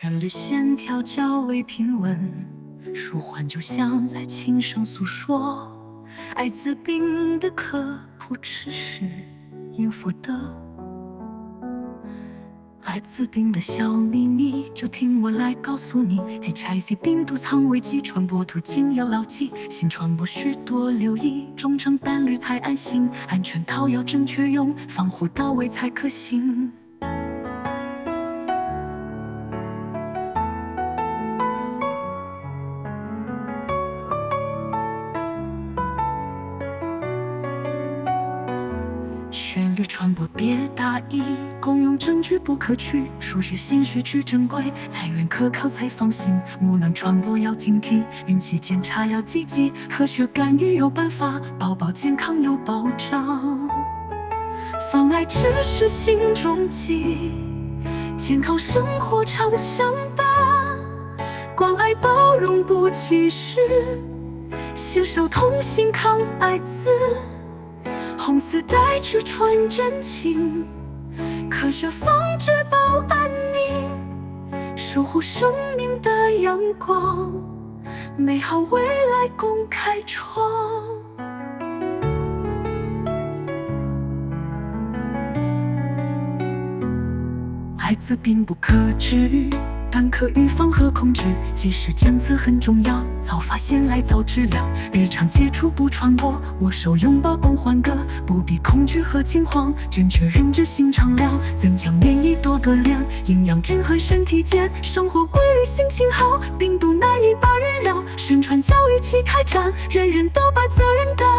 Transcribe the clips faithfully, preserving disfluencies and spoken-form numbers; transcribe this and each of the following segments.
旋律线条较为平稳，舒缓就像在轻声诉说艾滋病的科普知识，应付的艾滋病的小秘密，就听我来告诉你。 H I V 病毒藏危机，传播途径要牢记，性传播需多留意，忠诚伴侣才安心，安全套要正确用，防护到位才可行。旋律传播别大意，公用证据不可取，数学先学去正规，来源可靠才放心。木能传播要警惕，孕期检查要积极，科学干预有办法，宝宝健康有保障。防艾只是心中记，健康生活常相伴，关爱包容不歧视，携手同心抗艾滋。红丝带去传真情，科学防治保安宁，守护生命的阳光，美好未来共开创。艾滋病不可治愈，但可预防和控制，及时监测很重要，早发现来早治疗，日常接触不传播，握手拥抱共欢歌，不必恐惧和惊慌，正确认知心畅聊，增强免疫多锻炼，营养均衡身体健，生活规律心情好，病毒难以把人扰，宣传教育齐开展，人人都把责任担，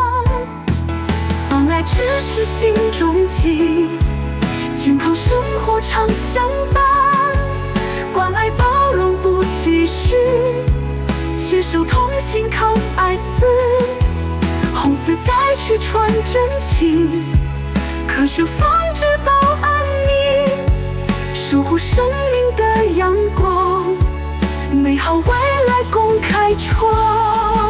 防艾只是心中记，健康生活常相伴，关爱包容不歧视，携手同心抗艾滋。红丝带去传真情，科学防治保安宁，守护生命的阳光，美好未来共开创。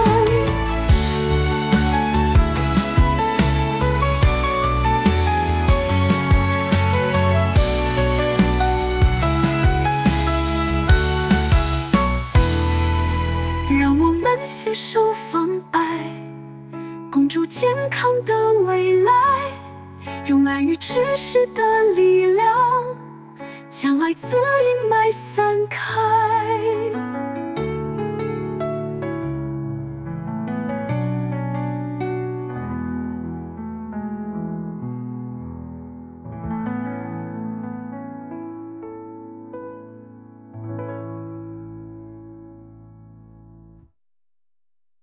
携手防艾，共筑健康的未来，用爱与知识的力量，将艾滋阴霾散开。